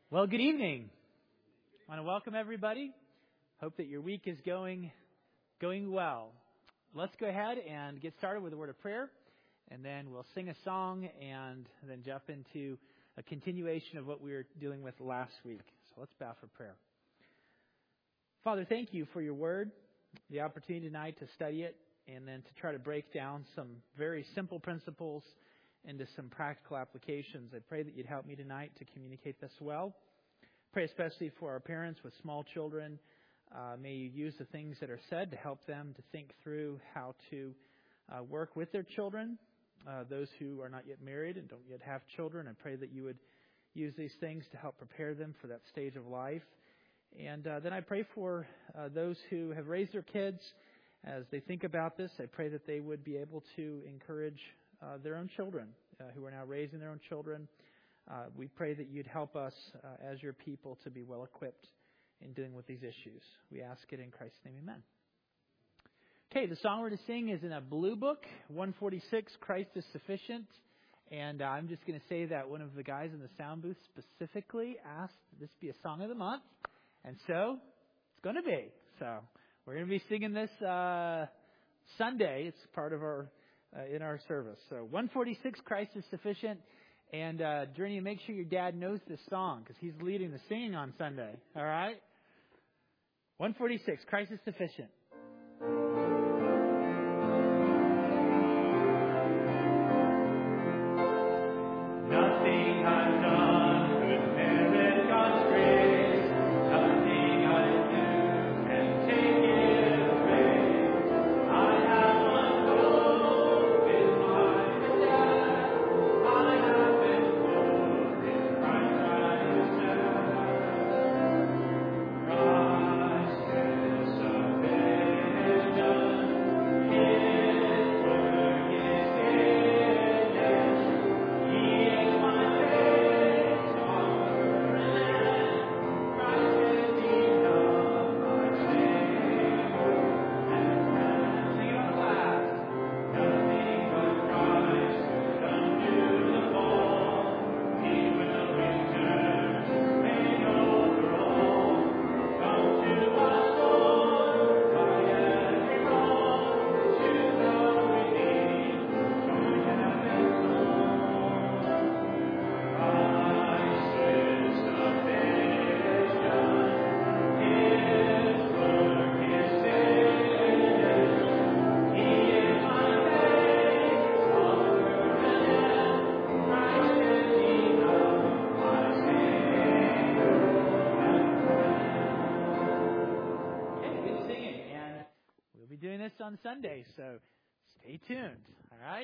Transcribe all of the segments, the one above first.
Well, good evening. I want to welcome everybody. Hope that your week is going well. Let's go ahead and get started with a word of prayer, and then we'll sing a song and then jump into a continuation of what we were dealing with last week. So let's bow for prayer. Father, thank you for your word, the opportunity tonight to study it, and then to try to break down some very simple principles into some practical applications. I pray that you'd help me tonight to communicate this well. Pray especially for our parents with small children. May you use the things that are said to help them to think through how to work with their children. Those who are not yet married and don't yet have children, I pray that you would use these things to help prepare them for that stage of life. And then I pray for those who have raised their kids. As they think about this, I pray that they would be able to encourage their own children who are now raising their own children. We pray that you'd help us as your people to be well equipped in dealing with these issues. We ask it in Christ's name, amen. Okay, the song we're to sing is in a blue book, 146, Christ is Sufficient. And I'm just going to say that one of the guys in the sound booth specifically asked this be a song of the month. And so it's going to be. So we're going to be singing this Sunday. It's part of our in our service. So 146, Christ is Sufficient. And Journey, make sure your dad knows this song because he's leading the singing on Sunday. All right? 146, Christ is Sufficient. Nothing I've done could merit God's grace. Nothing I do can take His praise. I have one hope in my death. I have been put in Christ righteousness. Christ is sufficient. His work is finished. He is my faith, stronger than Christ is enough, my Savior and friend. Sing it out loud. Nothing but Christ could undo the fall. He will return to reign over all. Come to us, Lord, right every wrong. To the redeemed, join heaven's song. Christ is sufficient. His work is finished. He is my faith, stronger than Christ is enough, my Savior and friend. Okay, good singing, and we'll be doing this on Sunday, so stay tuned. All right,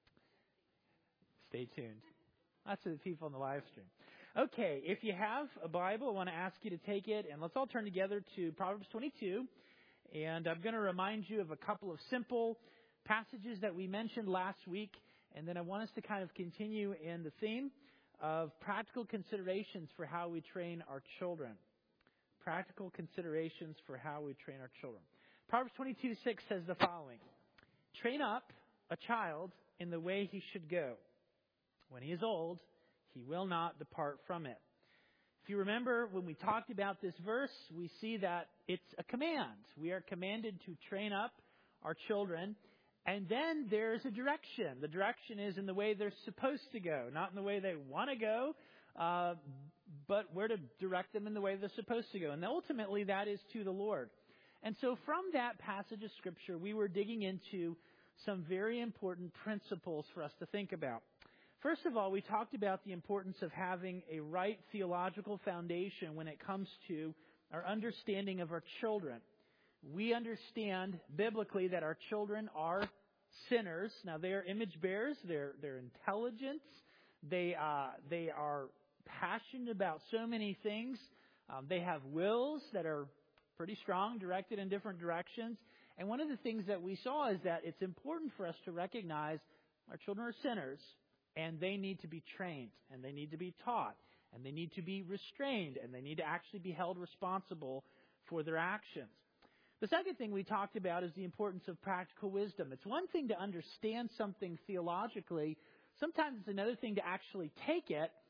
stay tuned. That's for the people on the live stream. Okay, if you have a Bible, I want to ask you to take it, and let's all turn together to Proverbs 22. And I'm going to remind you of a couple of simple passages that we mentioned last week, and then I want us to kind of continue in the theme of practical considerations for how we train our children. Practical considerations for how we train our children. Proverbs 22:6 says the following: Train up a child in the way he should go. When he is old, he will not depart from it. If you remember, when we talked about this verse, we see that it's a command. We are commanded to train up our children, and then there's a direction. The direction is in the way they're supposed to go, not in the way they want to go, but we're to direct them in the way they're supposed to go. And ultimately, that is to the Lord. And so from that passage of Scripture, we were digging into some very important principles for us to think about. First of all, we talked about the importance of having a right theological foundation when it comes to our understanding of our children. We understand biblically that our children are sinners. Now, they are image bearers. They're intelligent. They are passionate about so many things. They have wills that are pretty strong, directed in different directions. And one of the things that we saw is that it's important for us to recognize our children are sinners. And they need to be trained, and they need to be taught, and they need to be restrained, and they need to actually be held responsible for their actions. The second thing we talked about is the importance of practical wisdom. It's one thing to understand something theologically. Sometimes it's another thing to actually take it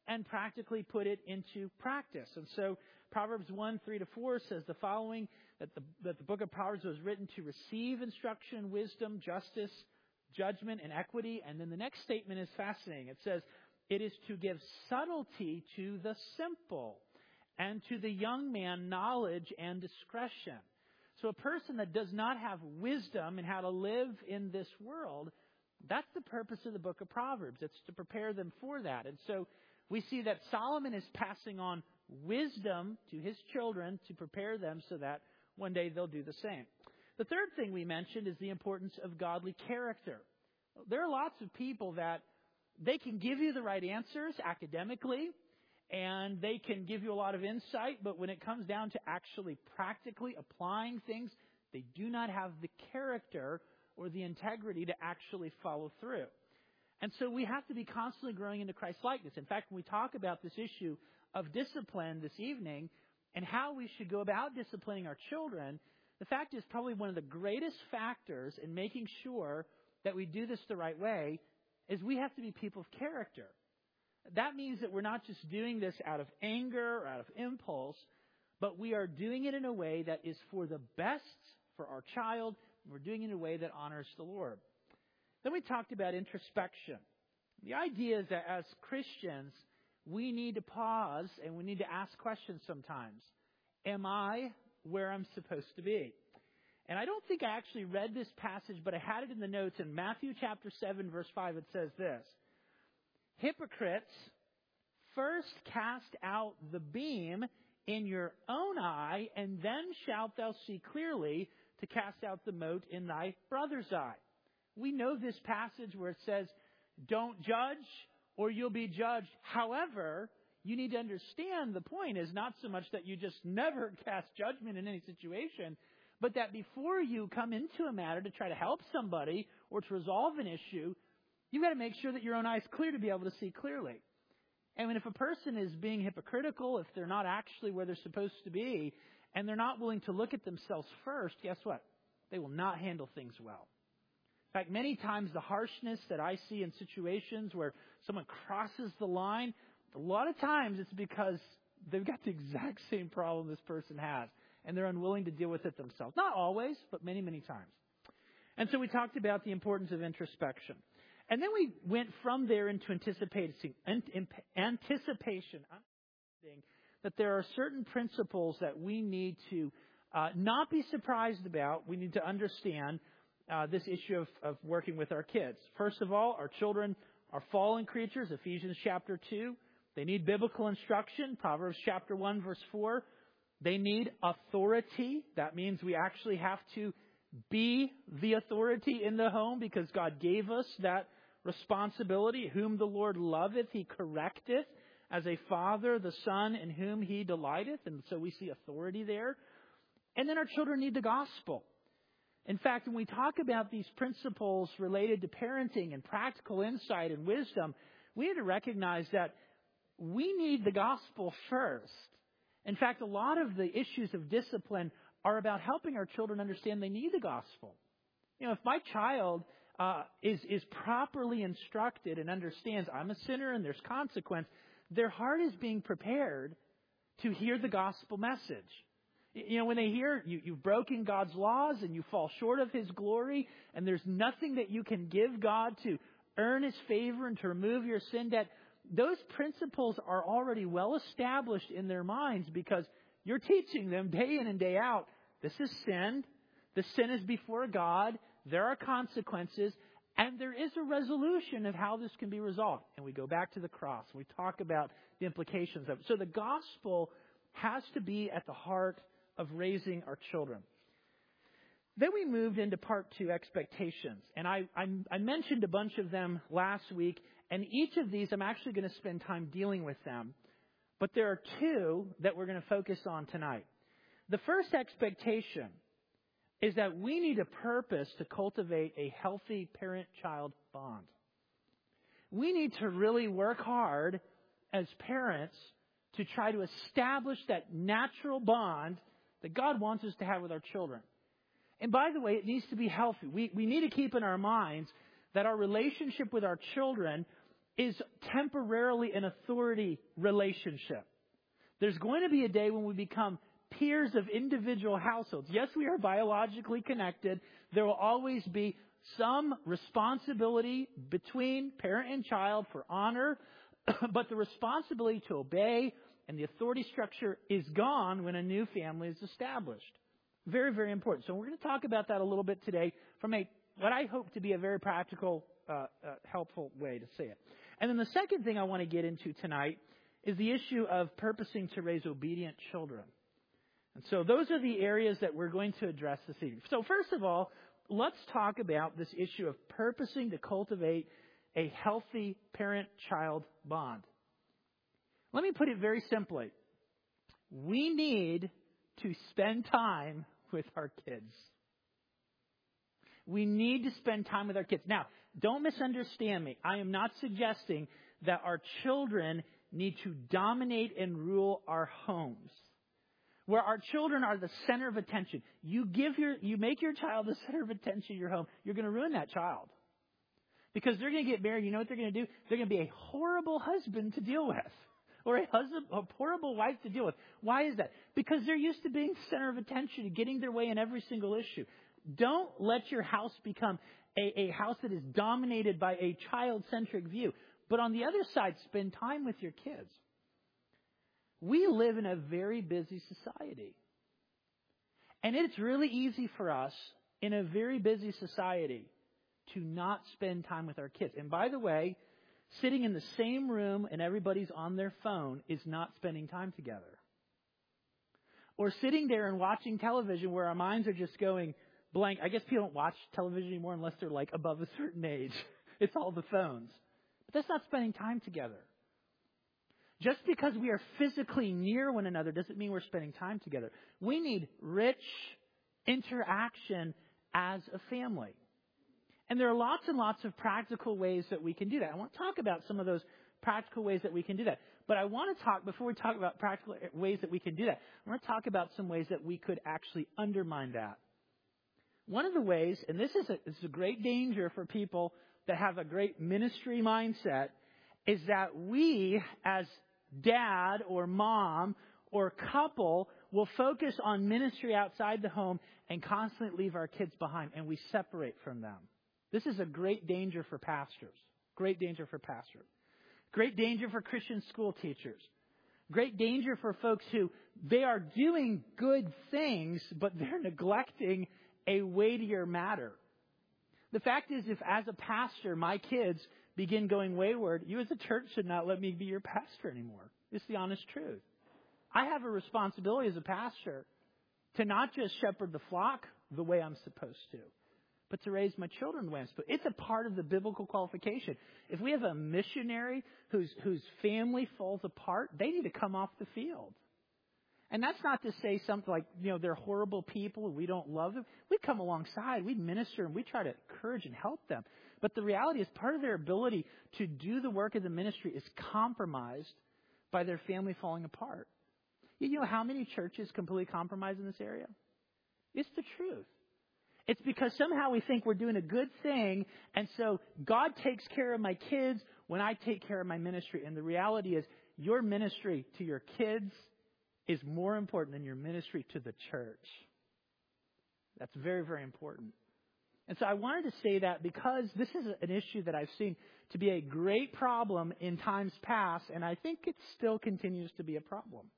and practically put it into practice. And so Proverbs 1:3-4 says the following, that the book of Proverbs was written to receive instruction, wisdom, justice, judgment, and equity. And then the next statement is fascinating. It says, it is to give subtlety to the simple, and to the young man knowledge and discretion. So a person that does not have wisdom in how to live in this world, that's the purpose of the book of Proverbs. It's to prepare them for that. And so we see that Solomon is passing on wisdom to his children to prepare them so that one day they'll do the same. The third thing we mentioned is the importance of godly character. There are lots of people that they can give you the right answers academically, and they can give you a lot of insight, but when it comes down to actually practically applying things, they do not have the character or the integrity to actually follow through. And so we have to be constantly growing into Christ-likeness. In fact, when we talk about this issue of discipline this evening and how we should go about disciplining our children, the fact is probably one of the greatest factors in making sure that we do this the right way is we have to be people of character. That means that we're not just doing this out of anger or out of impulse, but we are doing it in a way that is for the best for our child. We're doing it in a way that honors the Lord. Then we talked about introspection. The idea is that as Christians, we need to pause and we need to ask questions sometimes. Am I where I'm supposed to be? And I don't think I actually read this passage, but I had it in the notes. In Matthew chapter 7, verse 5, it says this. Hypocrites, first cast out the beam in your own eye, and then shalt thou see clearly to cast out the mote in thy brother's eye. We know this passage where it says, don't judge or you'll be judged. However, you need to understand the point is not so much that you just never cast judgment in any situation, but that before you come into a matter to try to help somebody or to resolve an issue, you've got to make sure that your own eye is clear to be able to see clearly. And if a person is being hypocritical, if they're not actually where they're supposed to be, and they're not willing to look at themselves first, guess what? They will not handle things well. In fact, many times the harshness that I see in situations where someone crosses the line, a lot of times it's because they've got the exact same problem this person has, and they're unwilling to deal with it themselves. Not always, but many, many times. And so we talked about the importance of introspection. And then we went from there into anticipation, that there are certain principles that we need to not be surprised about. We need to understand this issue of working with our kids. First of all, our children are fallen creatures, Ephesians chapter 2. They need biblical instruction, Proverbs chapter 1, verse 4. They need authority. That means we actually have to be the authority in the home because God gave us that responsibility. Whom the Lord loveth, He correcteth. As a father, the son in whom He delighteth. And so we see authority there. And then our children need the gospel. In fact, when we talk about these principles related to parenting and practical insight and wisdom, we need to recognize that we need the gospel first. In fact, a lot of the issues of discipline are about helping our children understand they need the gospel. You know, if my child is properly instructed and understands I'm a sinner and there's consequence, their heart is being prepared to hear the gospel message. You know, when they hear you've broken God's laws and you fall short of His glory and there's nothing that you can give God to earn His favor and to remove your sin debt, those principles are already well established in their minds because you're teaching them day in and day out, this is sin, the sin is before God, there are consequences, and there is a resolution of how this can be resolved. And we go back to the cross. We talk about the implications of it. So the gospel has to be at the heart of raising our children. Then we moved into part 2, expectations. And I mentioned a bunch of them last week. And each of these, I'm actually going to spend time dealing with them. But there are 2 that we're going to focus on tonight. The first expectation is that we need a purpose to cultivate a healthy parent-child bond. We need to really work hard as parents to try to establish that natural bond that God wants us to have with our children. And by the way, it needs to be healthy. We need to keep in our minds that our relationship with our children is temporarily an authority relationship. There's going to be a day when we become peers of individual households. Yes, we are biologically connected. There will always be some responsibility between parent and child for honor, but the responsibility to obey and the authority structure is gone when a new family is established. Very, very important. So we're going to talk about that a little bit today from what I hope to be a very practical, helpful way to say it. And then the second thing I want to get into tonight is the issue of purposing to raise obedient children. And so those are the areas that we're going to address this evening. So first of all, let's talk about this issue of purposing to cultivate a healthy parent-child bond. Let me put it very simply. We need to spend time with our kids. We need to spend time with our kids. Now, don't misunderstand me. I am not suggesting that our children need to dominate and rule our homes, where our children are the center of attention. You make your child the center of attention in your home, you're going to ruin that child. Because they're going to get married, you know what they're going to do? They're going to be a horrible husband to deal with. Or a horrible wife to deal with. Why is that? Because they're used to being center of attention and getting their way in every single issue. Don't let your house become a house that is dominated by a child-centric view. But on the other side, spend time with your kids. We live in a very busy society. And it's really easy for us in a very busy society to not spend time with our kids. And by the way, sitting in the same room and everybody's on their phone is not spending time together. Or sitting there and watching television where our minds are just going blank. I guess people don't watch television anymore unless they're like above a certain age. It's all the phones. But that's not spending time together. Just because we are physically near one another doesn't mean we're spending time together. We need rich interaction as a family. And there are lots and lots of practical ways that we can do that. I want to talk about some of those practical ways that we can do that. But I want to talk, before we talk about practical ways that we can do that, I want to talk about some ways that we could actually undermine that. One of the ways, and this is a great danger for people that have a great ministry mindset, is that we as dad or mom or couple will focus on ministry outside the home and constantly leave our kids behind, and we separate from them. This is a great danger for pastors. Great danger for pastors. Great danger for Christian school teachers. Great danger for folks who they are doing good things, but they're neglecting a weightier matter. The fact is, if as a pastor my kids begin going wayward, you as a church should not let me be your pastor anymore. It's the honest truth. I have a responsibility as a pastor to not just shepherd the flock the way I'm supposed to, but to raise my children the way I'm supposed to. It's a part of the biblical qualification. If we have a missionary whose family falls apart, they need to come off the field. And that's not to say something like, they're horrible people and we don't love them. We come alongside, we minister, and we try to encourage and help them. But the reality is part of their ability to do the work of the ministry is compromised by their family falling apart. You know how many churches completely compromise in this area? It's the truth. It's because somehow we think we're doing a good thing, and so God takes care of my kids when I take care of my ministry. And the reality is your ministry to your kids is more important than your ministry to the church. That's very, very important. And so I wanted to say that because this is an issue that I've seen to be a great problem in times past, and I think it still continues to be a problem.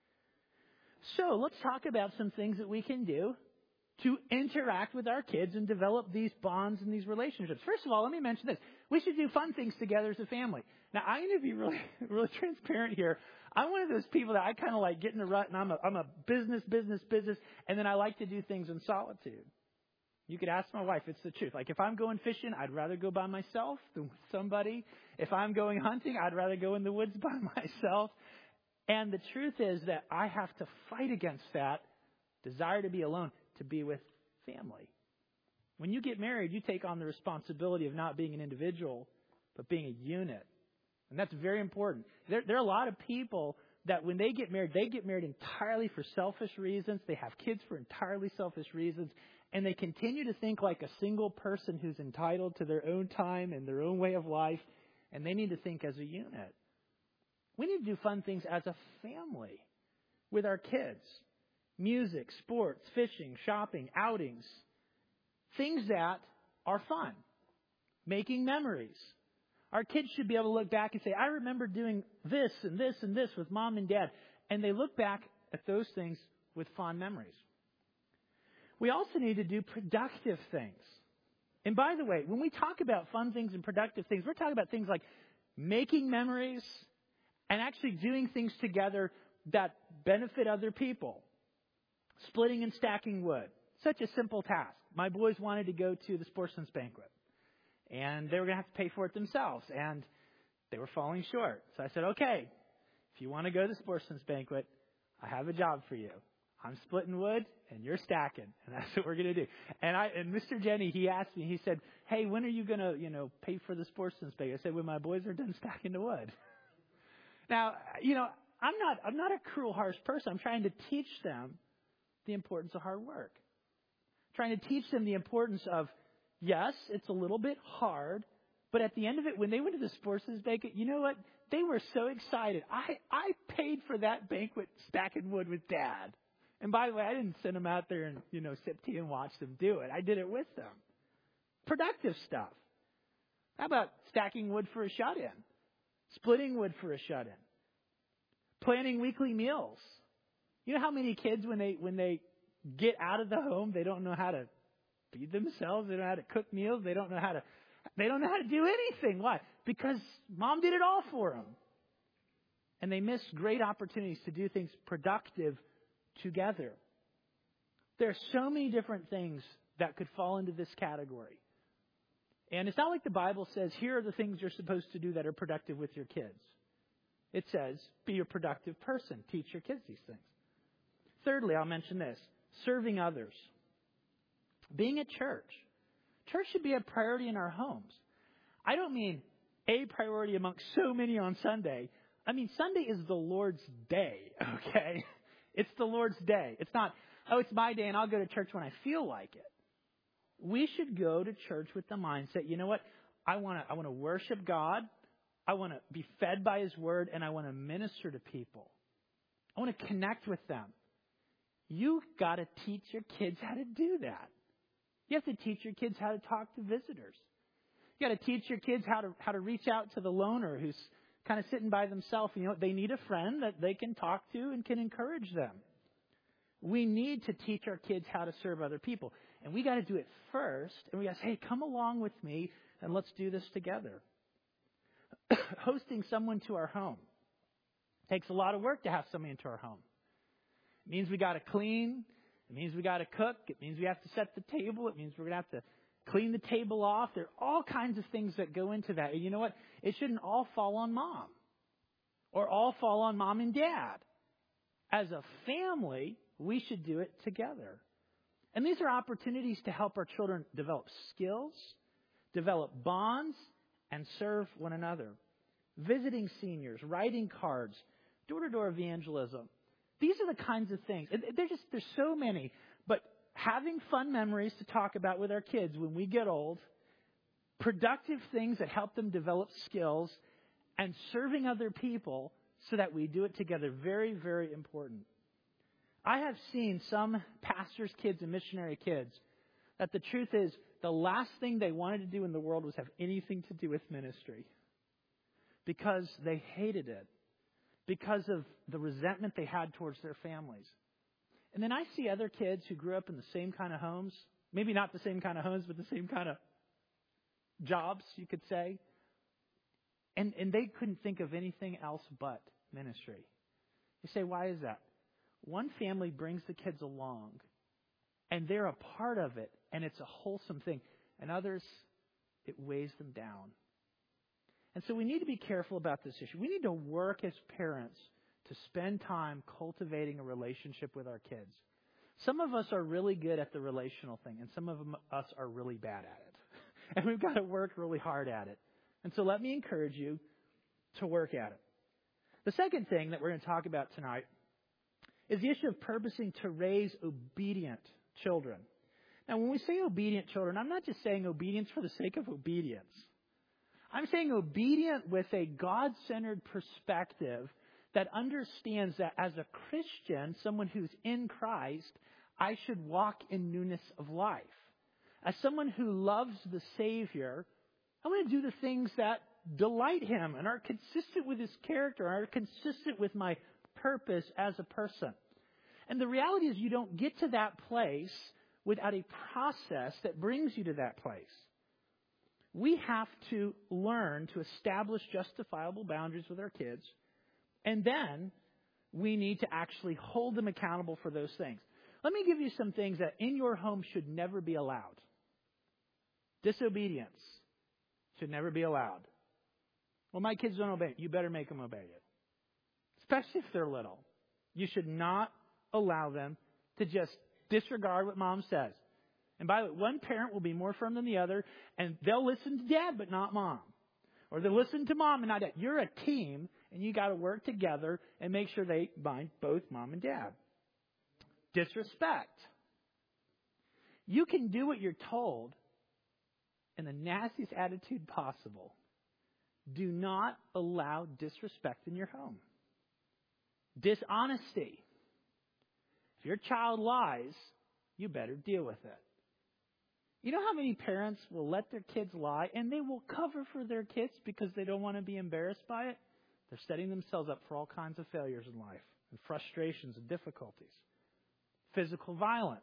So let's talk about some things that we can do to interact with our kids and develop these bonds and these relationships. First of all, let me mention this. We should do fun things together as a family. Now, I'm going to be really, really transparent here. I'm one of those people that I kind of like get in a rut, and I'm a business, and then I like to do things in solitude. You could ask my wife. It's the truth. Like if I'm going fishing, I'd rather go by myself than with somebody. If I'm going hunting, I'd rather go in the woods by myself. And the truth is that I have to fight against that desire to be alone, to be with family. When you get married, you take on the responsibility of not being an individual, but being a unit. And that's very important. There are a lot of people that when they get married entirely for selfish reasons. They have kids for entirely selfish reasons. And they continue to think like a single person who's entitled to their own time and their own way of life. and they need to think as a unit. We need to do fun things as a family with our kids. Music, sports, fishing, shopping, outings. Things that are fun. Making memories. Our kids should be able to look back and say, I remember doing this and this and this with mom and dad. And they look back at those things with fond memories. We also need to do productive things. And by the way, when we talk about fun things and productive things, we're talking about things like making memories and actually doing things together that benefit other people. Splitting and stacking wood. Such a simple task. My boys wanted to go to the sportsman's banquet. And they were going to have to pay for it themselves. And they were falling short. So I said, okay, if you want to go to the sportsman's banquet, I have a job for you. I'm splitting wood and you're stacking. And that's what we're going to do. And Mr. Jenny, he asked me, he said, hey, when are you going to, pay for the sportsman's banquet? I said, when my boys are done stacking the wood. Now, I'm not a cruel, harsh person. I'm trying to teach them the importance of hard work. Trying to teach them the importance of, yes, it's a little bit hard, but at the end of it, when they went to the sportsman's banquet, you know what? They were so excited. I paid for that banquet stacking wood with Dad. And by the way, I didn't send them out there and, sip tea and watch them do it. I did it with them. Productive stuff. How about stacking wood for a shut-in? Splitting wood for a shut-in? Planning weekly meals. You know how many kids, when they get out of the home, they don't know how to feed themselves, they don't know how to cook meals, they don't know how to do anything. Why? Because mom did it all for them. And they miss great opportunities to do things productive together. There are so many different things that could fall into this category. And it's not like the Bible says, here are the things you're supposed to do that are productive with your kids. It says, be a productive person. Teach your kids these things. Thirdly, I'll mention this. Serving others. Being at church. Church should be a priority in our homes. I don't mean a priority amongst so many on Sunday. I mean, Sunday is the Lord's day, okay? It's the Lord's day. It's not, it's my day and I'll go to church when I feel like it. We should go to church with the mindset, you know what? I want to worship God. I want to be fed by His Word, and I want to minister to people. I want to connect with them. You've got to teach your kids how to do that. You have to teach your kids how to talk to visitors. You got to teach your kids how to reach out to the loner who's kind of sitting by themselves. They need a friend that they can talk to and can encourage them. We need to teach our kids how to serve other people. And we got to do it first. And we got to say, hey, come along with me and let's do this together. Hosting someone to our home. Takes a lot of work to have somebody into our home. It means we got to clean. It means we got to cook. It means we have to set the table. It means we're going to have to clean the table off. There are all kinds of things that go into that. And you know what? It shouldn't all fall on mom or all fall on mom and dad. As a family, we should do it together. And these are opportunities to help our children develop skills, develop bonds, and serve one another. Visiting seniors, writing cards, door-to-door evangelism. These are the kinds of things. There's so many. But having fun memories to talk about with our kids when we get old, productive things that help them develop skills, and serving other people so that we do it together. Very, very important. I have seen some pastors' kids and missionary kids that the truth is the last thing they wanted to do in the world was have anything to do with ministry because they hated it, because of the resentment they had towards their families. And then I see other kids who grew up in the same kind of homes, maybe not the same kind of homes, but the same kind of jobs, you could say. And they couldn't think of anything else but ministry. You say, why is that? One family brings the kids along, and they're a part of it, and it's a wholesome thing. And others, it weighs them down. And so we need to be careful about this issue. We need to work as parents to spend time cultivating a relationship with our kids. Some of us are really good at the relational thing, and some of us are really bad at it. And we've got to work really hard at it. And so let me encourage you to work at it. The second thing that we're going to talk about tonight is the issue of purposing to raise obedient children. Now, when we say obedient children, I'm not just saying obedience for the sake of obedience. I'm saying obedient with a God-centered perspective that understands that as a Christian, someone who's in Christ, I should walk in newness of life. As someone who loves the Savior, I'm going to do the things that delight Him and are consistent with His character, are consistent with my purpose as a person. And the reality is you don't get to that place without a process that brings you to that place. We have to learn to establish justifiable boundaries with our kids, and then we need to actually hold them accountable for those things. Let me give you some things that in your home should never be allowed. Disobedience should never be allowed. Well, my kids don't obey it. You better make them obey it. Especially if they're little. You should not allow them to just disregard what mom says. And by the way, one parent will be more firm than the other, and they'll listen to dad but not mom. Or they'll listen to mom and not dad. You're a team, and you got to work together and make sure they bind both mom and dad. Disrespect. You can do what you're told in the nastiest attitude possible. Do not allow disrespect in your home. Dishonesty. If your child lies, you better deal with it. You know how many parents will let their kids lie and they will cover for their kids because they don't want to be embarrassed by it? They're setting themselves up for all kinds of failures in life and frustrations and difficulties. Physical violence.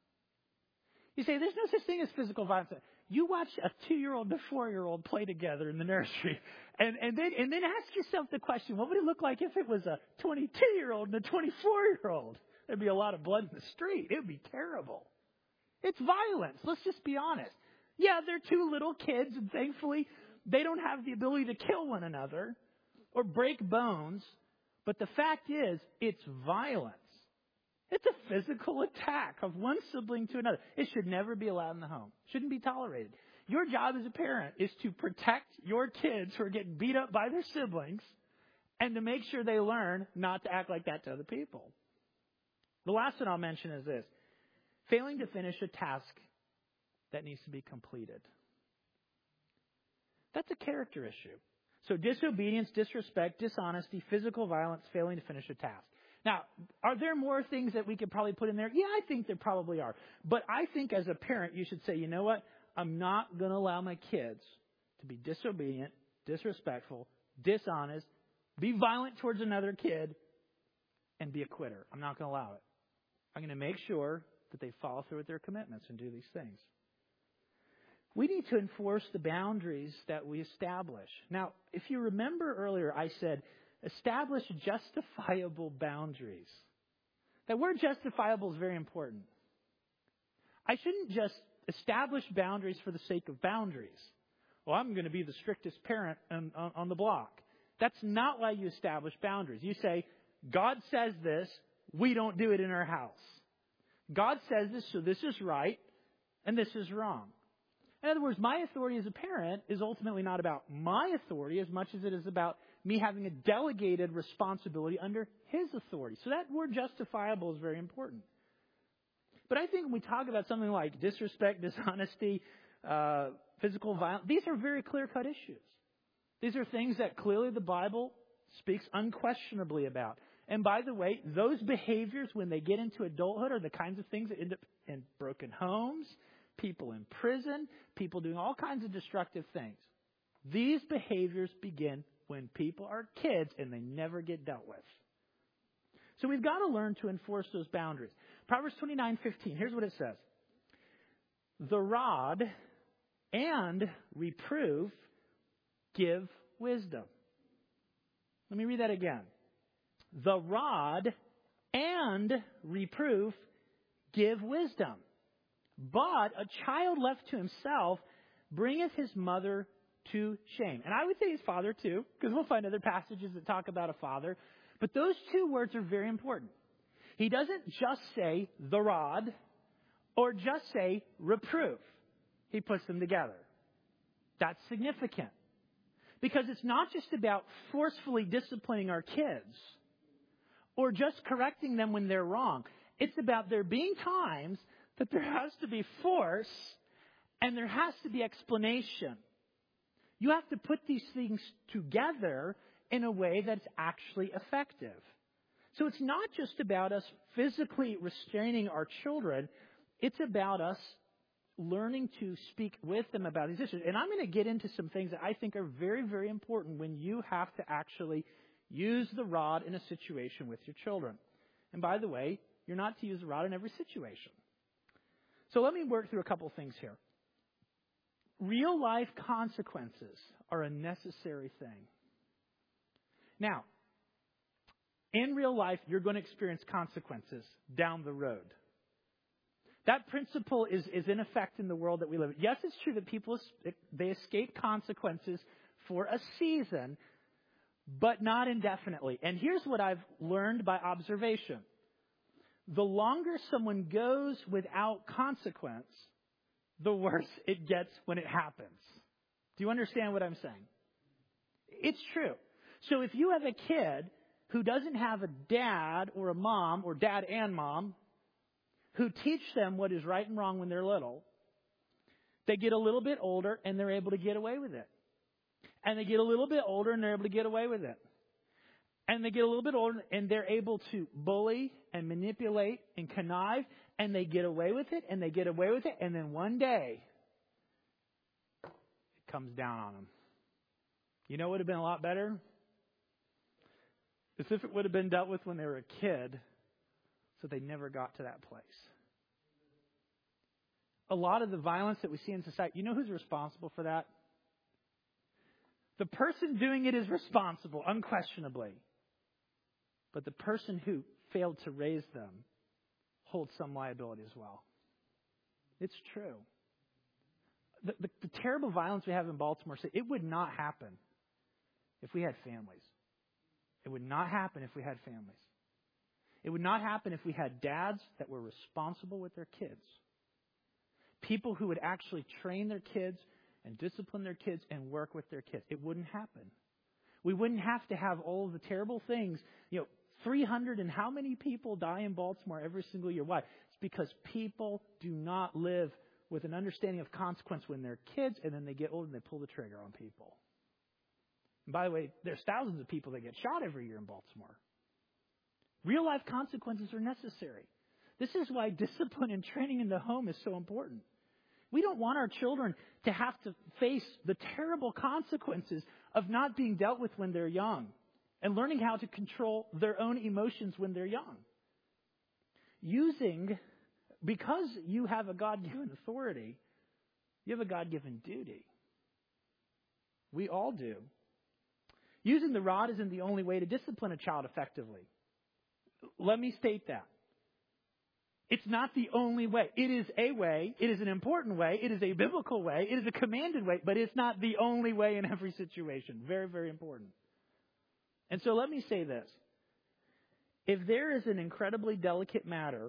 You say, there's no such thing as physical violence. You watch a 2-year-old and a 4-year-old play together in the nursery and then ask yourself the question, what would it look like if it was a 22-year-old and a 24-year-old? There'd be a lot of blood in the street. It would be terrible. It's violence. Let's just be honest. Yeah, they're two little kids, and thankfully they don't have the ability to kill one another or break bones. But the fact is, it's violence. It's a physical attack of one sibling to another. It should never be allowed in the home. It shouldn't be tolerated. Your job as a parent is to protect your kids who are getting beat up by their siblings and to make sure they learn not to act like that to other people. The last one I'll mention is this. Failing to finish a task that needs to be completed. That's a character issue. So disobedience, disrespect, dishonesty, physical violence, failing to finish a task. Now, are there more things that we could probably put in there? Yeah, I think there probably are. But I think as a parent, you should say, you know what? I'm not going to allow my kids to be disobedient, disrespectful, dishonest, be violent towards another kid, and be a quitter. I'm not going to allow it. I'm going to make sure that they follow through with their commitments and do these things. We need to enforce the boundaries that we establish. Now, if you remember earlier, I said establish justifiable boundaries. That word justifiable is very important. I shouldn't just establish boundaries for the sake of boundaries. Well, I'm going to be the strictest parent on the block. That's not why you establish boundaries. You say, God says this, we don't do it in our house. God says this, so this is right, and this is wrong. In other words, my authority as a parent is ultimately not about my authority as much as it is about me having a delegated responsibility under His authority. So that word justifiable is very important. But I think when we talk about something like disrespect, dishonesty, physical violence, these are very clear-cut issues. These are things that clearly the Bible speaks unquestionably about. And by the way, those behaviors, when they get into adulthood, are the kinds of things that end up in broken homes, people in prison, people doing all kinds of destructive things. These behaviors begin when people are kids and they never get dealt with. So we've got to learn to enforce those boundaries. Proverbs 29:15, here's what it says. The rod and reproof give wisdom. Let me read that again. The rod and reproof give wisdom. But a child left to himself bringeth his mother to shame. And I would say his father too, because we'll find other passages that talk about a father. But those two words are very important. He doesn't just say the rod or just say reproof. He puts them together. That's significant. Because it's not just about forcefully disciplining our kids or just correcting them when they're wrong. It's about there being times that there has to be force and there has to be explanation. You have to put these things together in a way that's actually effective. So it's not just about us physically restraining our children. It's about us learning to speak with them about these issues. And I'm going to get into some things that I think are very, very important when you have to actually use the rod in a situation with your children. And by the way, you're not to use the rod in every situation. So let me work through a couple things here. Real life consequences are a necessary thing. Now, in real life, you're going to experience consequences down the road. That principle is in effect in the world that we live in. Yes, it's true that people, they escape consequences for a season, but not indefinitely. And here's what I've learned by observation. The longer someone goes without consequence, the worse it gets when it happens. Do you understand what I'm saying? It's true. So if you have a kid who doesn't have a dad or a mom, or dad and mom, who teach them what is right and wrong when they're little, they get a little bit older and they're able to get away with it. And they get a little bit older and they're able to get away with it. And they get a little bit older and they're able to bully and manipulate and connive, and they get away with it and they get away with it, and then one day it comes down on them. You know what would have been a lot better? As if it would have been dealt with when they were a kid, so they never got to that place. A lot of the violence that we see in society, you know who's responsible for that? The person doing it is responsible, unquestionably. But the person who failed to raise them holds some liability as well. It's true. The terrible violence we have in Baltimore City, it would not happen if we had families. It would not happen if we had families. It would not happen if we had dads that were responsible with their kids. People who would actually train their kids and discipline their kids and work with their kids. It wouldn't happen. We wouldn't have to have all of the terrible things. 300 and how many people die in Baltimore every single year? Why? It's because people do not live with an understanding of consequence when they're kids, and then they get old and they pull the trigger on people. And by the way, there's thousands of people that get shot every year in Baltimore. Real life consequences are necessary. This is why discipline and training in the home is so important. We don't want our children to have to face the terrible consequences of not being dealt with when they're young and learning how to control their own emotions when they're young. Because you have a God-given authority, you have a God-given duty. We all do. Using the rod isn't the only way to discipline a child effectively. Let me state that. It's not the only way. It is a way. It is an important way. It is a biblical way. It is a commanded way. But it's not the only way in every situation. Very, very important. And so let me say this. If there is an incredibly delicate matter,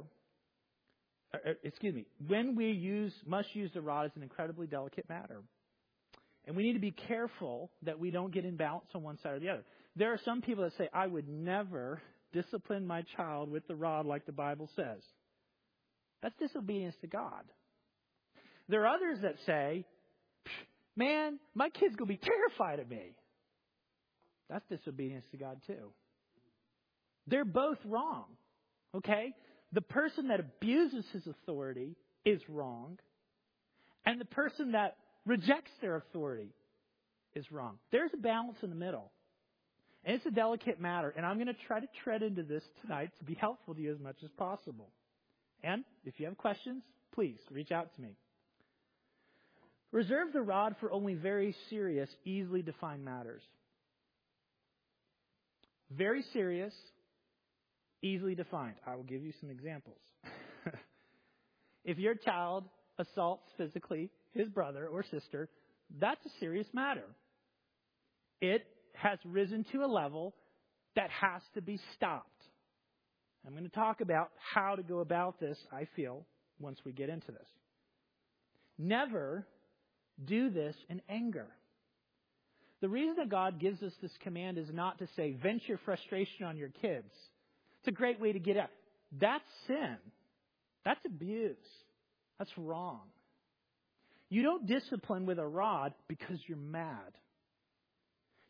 when we must use the rod, it's an incredibly delicate matter. And we need to be careful that we don't get imbalanced on one side or the other. There are some people that say, I would never discipline my child with the rod like the Bible says. That's disobedience to God. There are others that say, man, my kid's going to be terrified of me. That's disobedience to God too. They're both wrong. Okay? The person that abuses his authority is wrong. And the person that rejects their authority is wrong. There's a balance in the middle. And it's a delicate matter. And I'm going to try to tread into this tonight to be helpful to you as much as possible. And if you have questions, please reach out to me. Reserve the rod for only very serious, easily defined matters. Very serious, easily defined. I will give you some examples. If your child assaults physically his brother or sister, that's a serious matter. It has risen to a level that has to be stopped. I'm going to talk about how to go about this, I feel, once we get into this. Never do this in anger. The reason that God gives us this command is not to say, vent your frustration on your kids. It's a great way to get out. That's sin. That's abuse. That's wrong. You don't discipline with a rod because you're mad.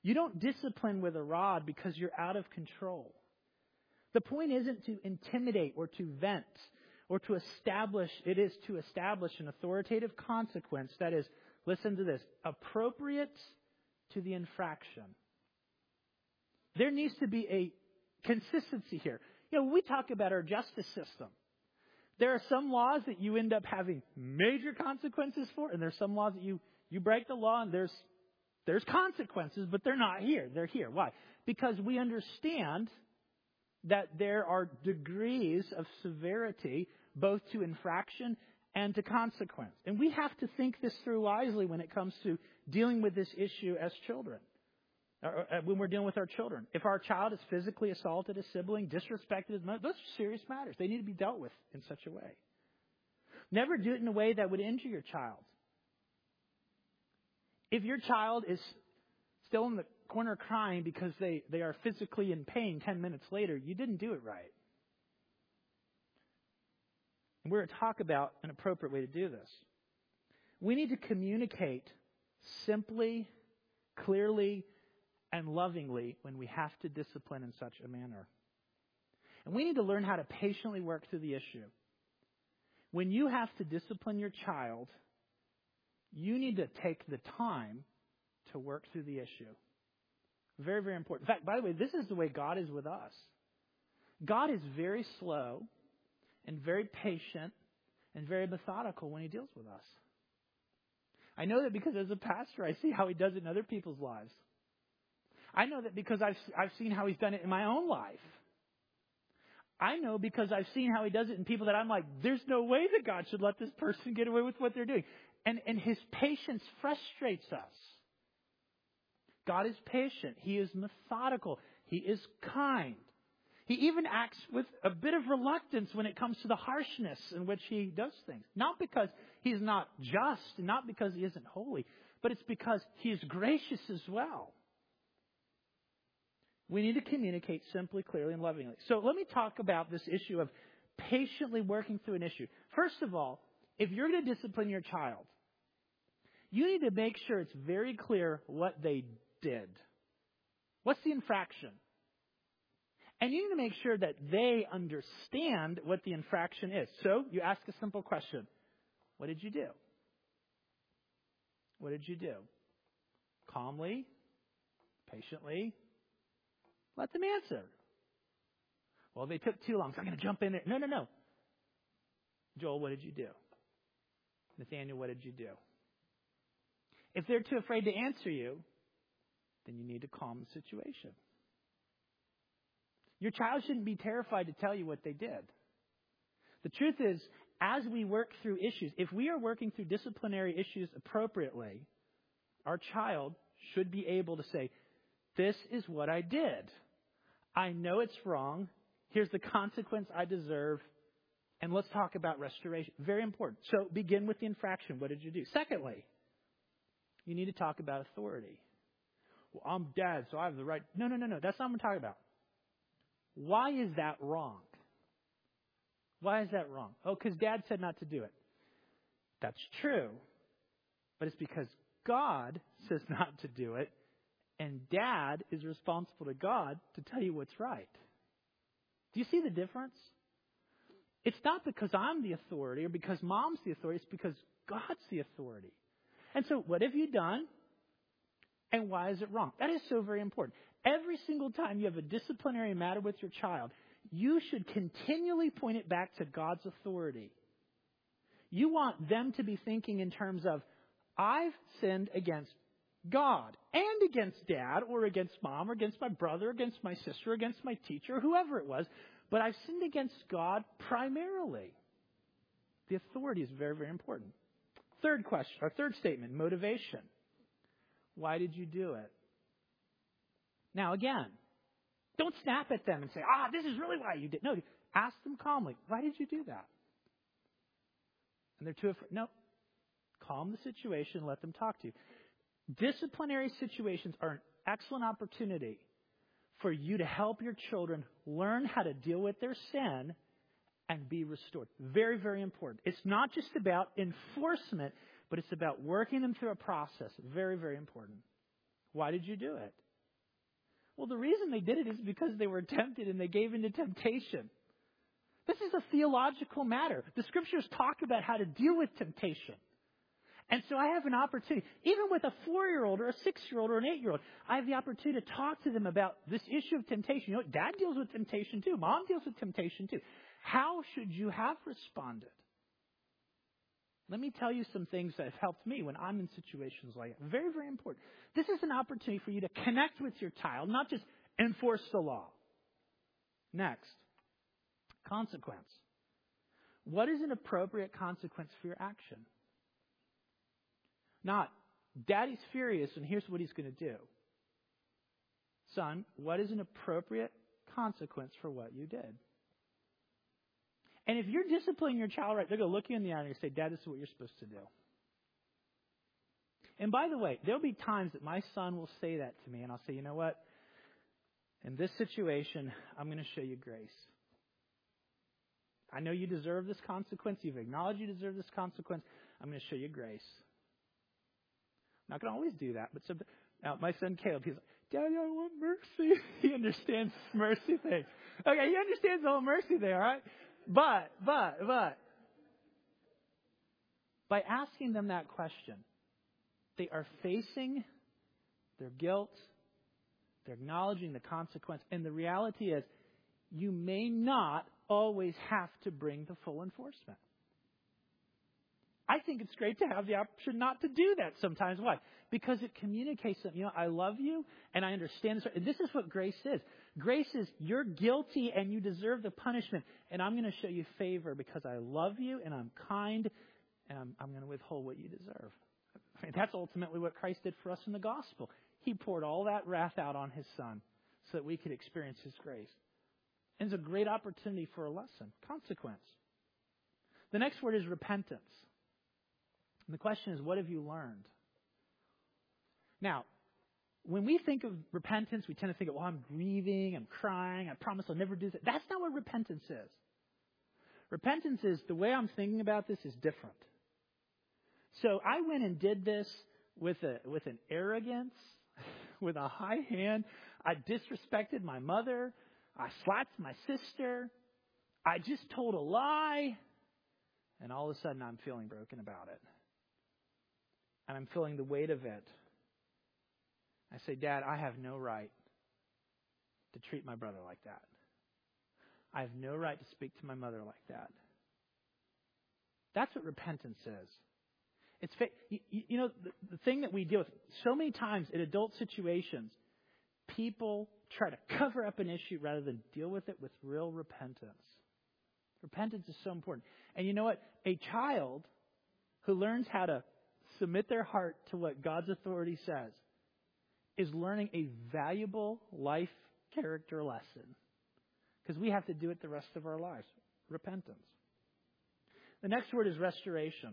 You don't discipline with a rod because you're out of control. The point isn't to intimidate or to vent or to establish. It is to establish an authoritative consequence that is, listen to this, appropriate to the infraction. There needs to be a consistency here. When we talk about our justice system, there are some laws that you end up having major consequences for, and there's some laws that you break the law and there's consequences, but they're not here. They're here. Why? Because we understand that there are degrees of severity both to infraction and to consequence. And we have to think this through wisely when it comes to dealing with this issue as children. Or when we're dealing with our children. If our child is physically assaulted, a sibling, disrespected, those are serious matters. They need to be dealt with in such a way. Never do it in a way that would injure your child. If your child is still in the corner crying because they are physically in pain 10 minutes later, you didn't do it right. And we're going to talk about an appropriate way to do this. We need to communicate simply, clearly, and lovingly when we have to discipline in such a manner. And we need to learn how to patiently work through the issue. When you have to discipline your child, you need to take the time to work through the issue. Very, very important. In fact, by the way, this is the way God is with us. God is very slow and very patient and very methodical when He deals with us. I know that because as a pastor, I see how He does it in other people's lives. I know that because I've seen how He's done it in my own life. I know because I've seen how He does it in people that I'm like, there's no way that God should let this person get away with what they're doing. And His patience frustrates us. God is patient. He is methodical. He is kind. He even acts with a bit of reluctance when it comes to the harshness in which He does things. Not because He's not just, not because He isn't holy, but it's because He is gracious as well. We need to communicate simply, clearly, and lovingly. So let me talk about this issue of patiently working through an issue. First of all, if you're going to discipline your child, you need to make sure it's very clear what they did. What's the infraction? And you need to make sure that they understand what the infraction is. So you ask a simple question. What did you do? What did you do? Calmly, patiently, let them answer. Well, they took too long, so I'm going to jump in there. No. Joel, what did you do? Nathaniel, what did you do? If they're too afraid to answer you, then you need to calm the situation. Your child shouldn't be terrified to tell you what they did. The truth is, as we work through issues, if we are working through disciplinary issues appropriately, our child should be able to say, this is what I did. I know it's wrong. Here's the consequence I deserve. And let's talk about restoration. Very important. So begin with the infraction. What did you do? Secondly, you need to talk about authority. Well, I'm dad, so I have the right. No. That's not what I'm talking about. Why is that wrong? Why is that wrong? Oh, because dad said not to do it. That's true. But it's because God says not to do it. And dad is responsible to God to tell you what's right. Do you see the difference? It's not because I'm the authority or because mom's the authority. It's because God's the authority. And so what have you done? And why is it wrong? That is so very important. Every single time you have a disciplinary matter with your child, you should continually point it back to God's authority. You want them to be thinking in terms of, I've sinned against God and against dad or against mom or against my brother, against my sister, against my teacher, whoever it was. But I've sinned against God primarily. The authority is very, very important. Third statement, motivation. Why did you do it? Now again, don't snap at them and say, this is really why you did. No, ask them calmly. Why did you do that? And they're too afraid. No. Calm the situation. Let them talk to you. Disciplinary situations are an excellent opportunity for you to help your children learn how to deal with their sin and be restored. Very, very important. It's not just about enforcement, but it's about working them through a process. Very, very important. Why did you do it? Well, the reason they did it is because they were tempted and they gave into temptation. This is a theological matter. The Scriptures talk about how to deal with temptation. And so I have an opportunity, even with a 4-year-old or a 6-year-old or an 8-year-old, I have the opportunity to talk to them about this issue of temptation. You know what? Dad deals with temptation too. Mom deals with temptation too. How should you have responded? Let me tell you some things that have helped me when I'm in situations like that. Very, very important. This is an opportunity for you to connect with your child, not just enforce the law. Next, consequence. What is an appropriate consequence for your action? Not, Daddy's furious and here's what he's going to do. Son, what is an appropriate consequence for what you did? And if you're disciplining your child right, they're going to look you in the eye and say, Dad, this is what you're supposed to do. And by the way, there'll be times that my son will say that to me, and I'll say, you know what? In this situation, I'm going to show you grace. I know you deserve this consequence. You've acknowledged you deserve this consequence. I'm going to show you grace. I'm not going to always do that, but now my son Caleb, he's like, Daddy, I want mercy. He understands this mercy thing. Okay, he understands the whole mercy thing, all right? But, by asking them that question, they are facing their guilt, they're acknowledging the consequence, and the reality is, you may not always have to bring the full enforcement. I think it's great to have the option not to do that sometimes. Why? Because it communicates that, I love you and I understand this. And this is what grace is. Grace is you're guilty and you deserve the punishment. And I'm going to show you favor because I love you and I'm kind and I'm going to withhold what you deserve. I mean, that's ultimately what Christ did for us in the gospel. He poured all that wrath out on his Son so that we could experience his grace. And it's a great opportunity for a lesson. Consequence. The next word is repentance. And the question is, what have you learned? Now, when we think of repentance, we tend to think of, I'm grieving, I'm crying, I promise I'll never do that. That's not what repentance is. Repentance is, the way I'm thinking about this is different. So I went and did this with an arrogance, with a high hand. I disrespected my mother. I slapped my sister. I just told a lie. And all of a sudden I'm feeling broken about it. And I'm feeling the weight of it. I say, Dad, I have no right to treat my brother like that. I have no right to speak to my mother like that. That's what repentance is. It's the thing that we deal with so many times in adult situations, people try to cover up an issue rather than deal with it with real repentance. Repentance is so important. And you know what? A child who learns how to submit their heart to what God's authority says is learning a valuable life character lesson. Because we have to do it the rest of our lives. Repentance. The next word is restoration.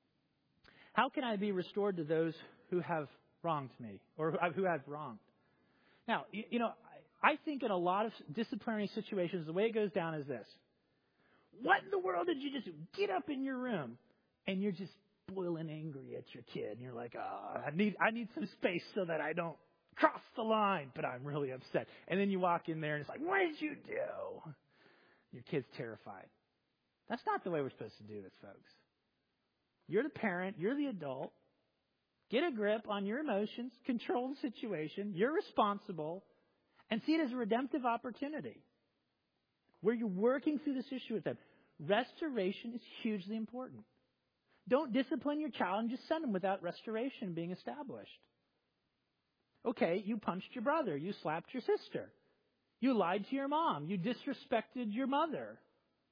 How can I be restored to those who have wronged me or who have wronged? Now, I think in a lot of disciplinary situations, the way it goes down is this. What in the world did you just do? Get up in your room and you're just boiling angry at your kid. And you're like, I need some space so that I don't cross the line, but I'm really upset. And then you walk in there and it's like, what did you do? Your kid's terrified. That's not the way we're supposed to do this, folks. You're the parent. You're the adult. Get a grip on your emotions. Control the situation. You're responsible. And see it as a redemptive opportunity where you're working through this issue with them. Restoration is hugely important. Don't discipline your child and just send them without restoration being established. Okay, you punched your brother. You slapped your sister. You lied to your mom. You disrespected your mother.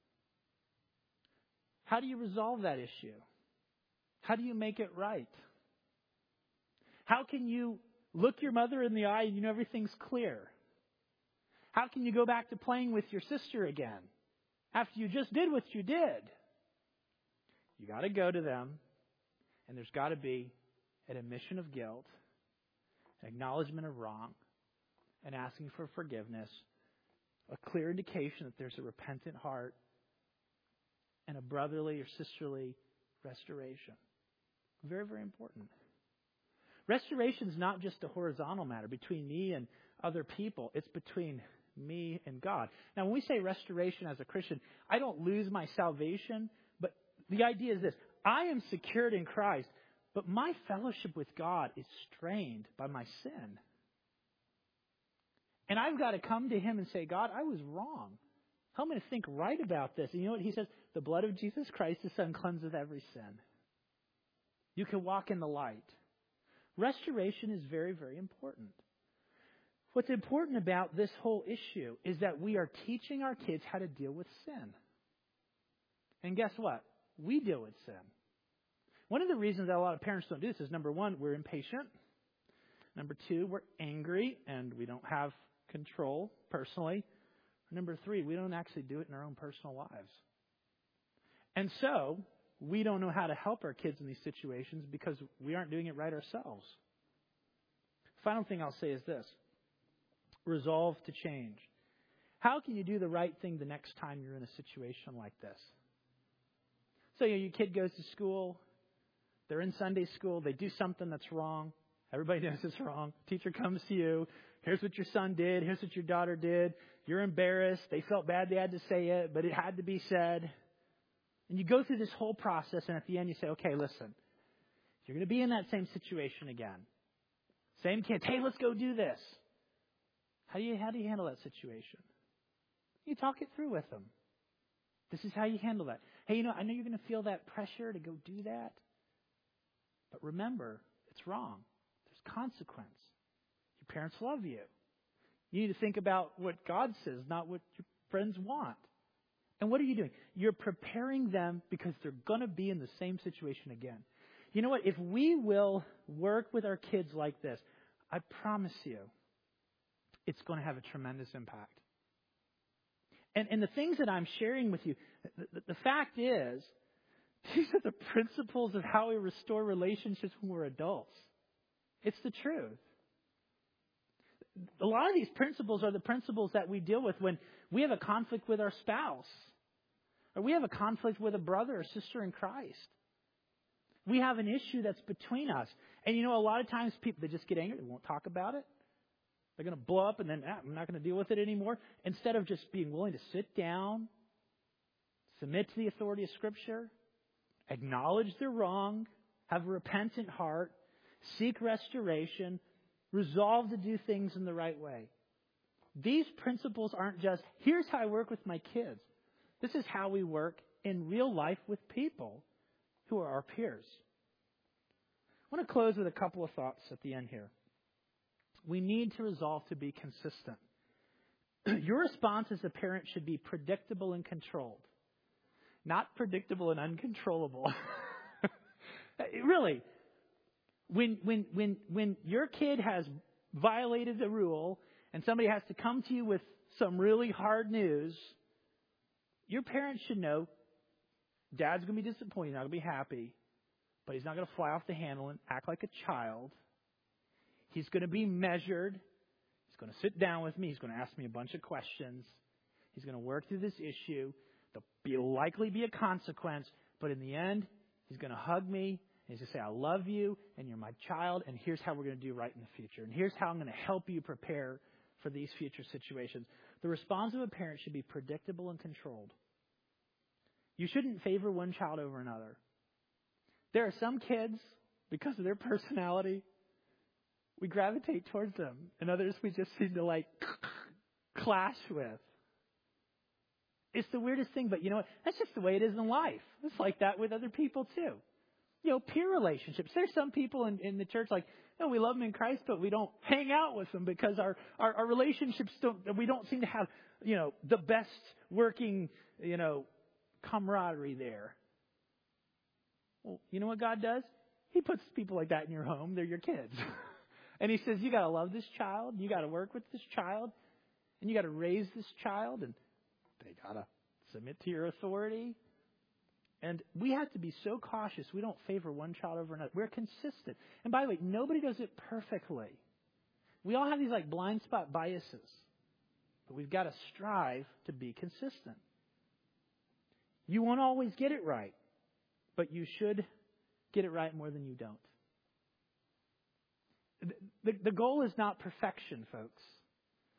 How do you resolve that issue? How do you make it right? How can you look your mother in the eye and you know everything's clear? How can you go back to playing with your sister again after you just did what you did? You got to go to them, and there's got to be an admission of guilt, an acknowledgement of wrong, and asking for forgiveness, a clear indication that there's a repentant heart, and a brotherly or sisterly restoration. Very, very important. Restoration is not just a horizontal matter between me and other people. It's between me and God. Now, when we say restoration as a Christian, I don't lose my salvation, but the idea is this. I am secured in Christ, but my fellowship with God is strained by my sin. And I've got to come to Him and say, God, I was wrong. Help me to think right about this. And you know what He says? The blood of Jesus Christ, His Son, cleanseth every sin. You can walk in the light. Restoration is very, very important. What's important about this whole issue is that we are teaching our kids how to deal with sin. And guess what? We deal with sin. One of the reasons that a lot of parents don't do this is, number one, we're impatient. Number two, we're angry and we don't have control personally. Number three, we don't actually do it in our own personal lives. And so, we don't know how to help our kids in these situations because we aren't doing it right ourselves. Final thing I'll say is this. Resolve to change. How can you do the right thing the next time you're in a situation like this? So your kid goes to school. They're in Sunday school. They do something that's wrong. Everybody knows it's wrong. Teacher comes to you. Here's what your son did. Here's what your daughter did. You're embarrassed. They felt bad they had to say it, but it had to be said. And you go through this whole process, and at the end you say, okay, listen. You're going to be in that same situation again. Same kids. Hey, let's go do this. How do you handle that situation? You talk it through with them. This is how you handle that. Hey, I know you're going to feel that pressure to go do that. But remember, it's wrong. There's consequence. Your parents love you. You need to think about what God says, not what your friends want. And what are you doing? You're preparing them because they're going to be in the same situation again. You know what? If we will work with our kids like this, I promise you, it's going to have a tremendous impact. And the things that I'm sharing with you, the fact is, these are the principles of how we restore relationships when we're adults. It's the truth. A lot of these principles are the principles that we deal with when we have a conflict with our spouse, or we have a conflict with a brother or sister in Christ. We have an issue that's between us. And a lot of times people, they just get angry. They won't talk about it. They're going to blow up and then, I'm not going to deal with it anymore. Instead of just being willing to sit down, submit to the authority of Scripture, acknowledge they're wrong, have a repentant heart, seek restoration, resolve to do things in the right way. These principles aren't just, here's how I work with my kids. This is how we work in real life with people who are our peers. I want to close with a couple of thoughts at the end here. We need to resolve to be consistent. Your response as a parent should be predictable and controlled, not predictable and uncontrollable. Really, when your kid has violated the rule and somebody has to come to you with some really hard news, your parents should know Dad's going to be disappointed, not going to be happy, but he's not going to fly off the handle and act like a child. He's going to be measured. He's going to sit down with me. He's going to ask me a bunch of questions. He's going to work through this issue. There'll likely be a consequence, but in the end, he's going to hug me. And he's going to say, I love you, and you're my child, and here's how we're going to do right in the future. And here's how I'm going to help you prepare for these future situations. The response of a parent should be predictable and controlled. You shouldn't favor one child over another. There are some kids, because of their personality, we gravitate towards them. And others we just seem to clash with. It's the weirdest thing, but you know what? That's just the way it is in life. It's like that with other people too. Peer relationships. There's some people in the church we love them in Christ, but we don't hang out with them because our relationships we don't seem to have, the best working, camaraderie there. Well, you know what God does? He puts people like that in your home. They're your kids. And He says, you got to love this child. You got to work with this child. And you got to raise this child. And they got to submit to your authority. And we have to be so cautious we don't favor one child over another. We're consistent. And by the way, nobody does it perfectly. We all have these blind spot biases. But we've got to strive to be consistent. You won't always get it right. But you should get it right more than you don't. The goal is not perfection, folks.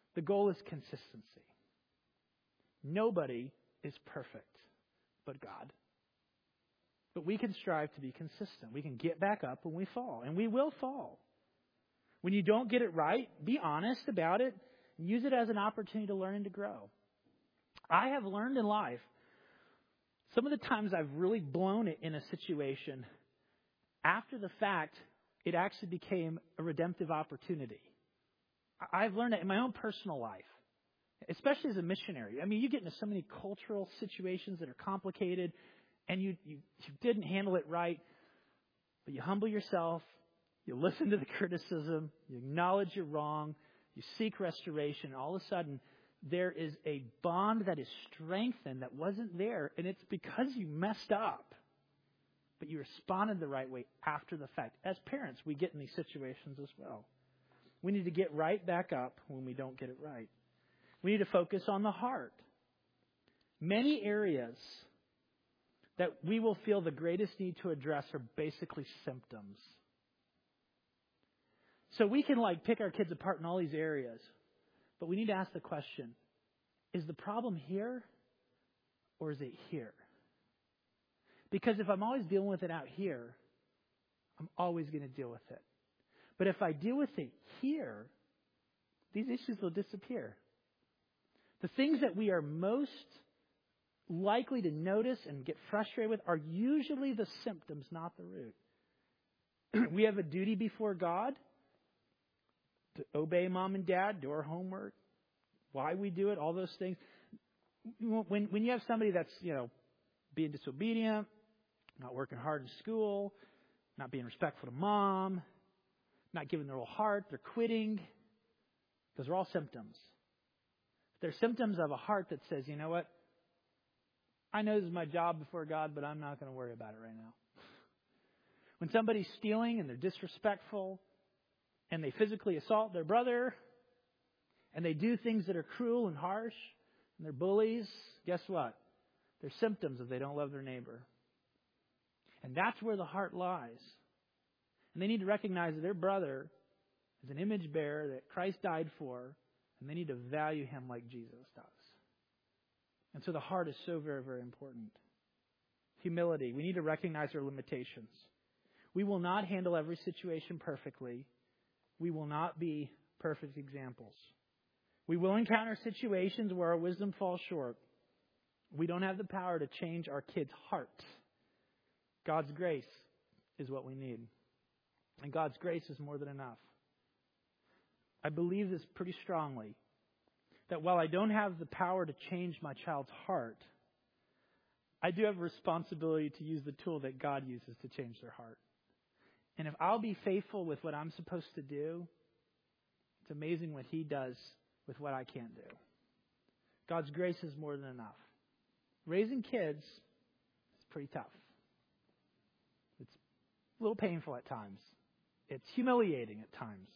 The goal is consistency. Nobody is perfect but God. But we can strive to be consistent. We can get back up when we fall, and we will fall. When you don't get it right, be honest about it. And use it as an opportunity to learn and to grow. I have learned in life, some of the times I've really blown it in a situation, after the fact, it actually became a redemptive opportunity. I've learned that in my own personal life, especially as a missionary. I mean, you get into so many cultural situations that are complicated, and you didn't handle it right, but you humble yourself, you listen to the criticism, you acknowledge you're wrong, you seek restoration, and all of a sudden, there is a bond that is strengthened that wasn't there, and it's because you messed up. But you responded the right way after the fact. As parents, we get in these situations as well. We need to get right back up when we don't get it right. We need to focus on the heart. Many areas that we will feel the greatest need to address are basically symptoms. So we can pick our kids apart in all these areas. But we need to ask the question, is the problem here or is it here? Because if I'm always dealing with it out here, I'm always going to deal with it. But if I deal with it here, these issues will disappear. The things that we are most likely to notice and get frustrated with are usually the symptoms, not the root. We have a duty before God to obey mom and dad, do our homework, why we do it, all those things. When you have somebody that's, being disobedient, not working hard in school, not being respectful to mom, not giving their whole heart, they're quitting, those are all symptoms. They're symptoms of a heart that says, you know what? I know this is my job before God, but I'm not going to worry about it right now. When somebody's stealing and they're disrespectful and they physically assault their brother and they do things that are cruel and harsh and they're bullies, guess what? They're symptoms of they don't love their neighbor. And that's where the heart lies. And they need to recognize that their brother is an image bearer that Christ died for, and they need to value him like Jesus does. And so the heart is so very, very important. Humility. We need to recognize our limitations. We will not handle every situation perfectly. We will not be perfect examples. We will encounter situations where our wisdom falls short. We don't have the power to change our kids' hearts. God's grace is what we need. And God's grace is more than enough. I believe this pretty strongly, that while I don't have the power to change my child's heart, I do have a responsibility to use the tool that God uses to change their heart. And if I'll be faithful with what I'm supposed to do, it's amazing what He does with what I can't do. God's grace is more than enough. Raising kids is pretty tough. It's a little painful at times. It's humiliating at times.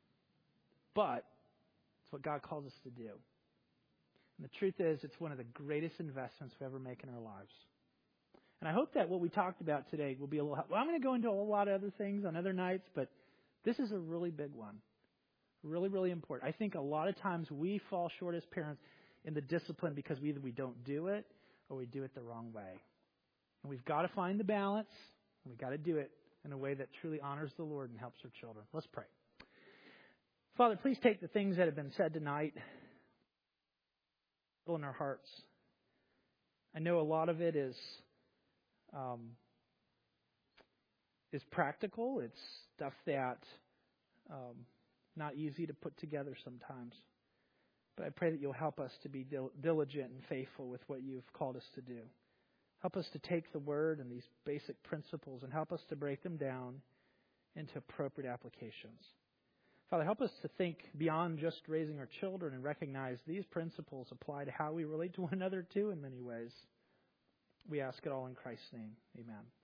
But it's what God calls us to do. And the truth is, it's one of the greatest investments we ever make in our lives. And I hope that what we talked about today will be a little help. Well, I'm going to go into a lot of other things on other nights, but this is a really big one. Really, really important. I think a lot of times we fall short as parents in the discipline because either we don't do it or we do it the wrong way. And we've got to find the balance, and we've got to do it in a way that truly honors the Lord and helps our children. Let's pray. Father, please take the things that have been said tonight in our hearts. I know a lot of it is practical. It's stuff that not easy to put together sometimes. But I pray that you'll help us to be diligent and faithful with what you've called us to do. Help us to take the Word and these basic principles and help us to break them down into appropriate applications. Father, help us to think beyond just raising our children and recognize these principles apply to how we relate to one another too in many ways. We ask it all in Christ's name. Amen.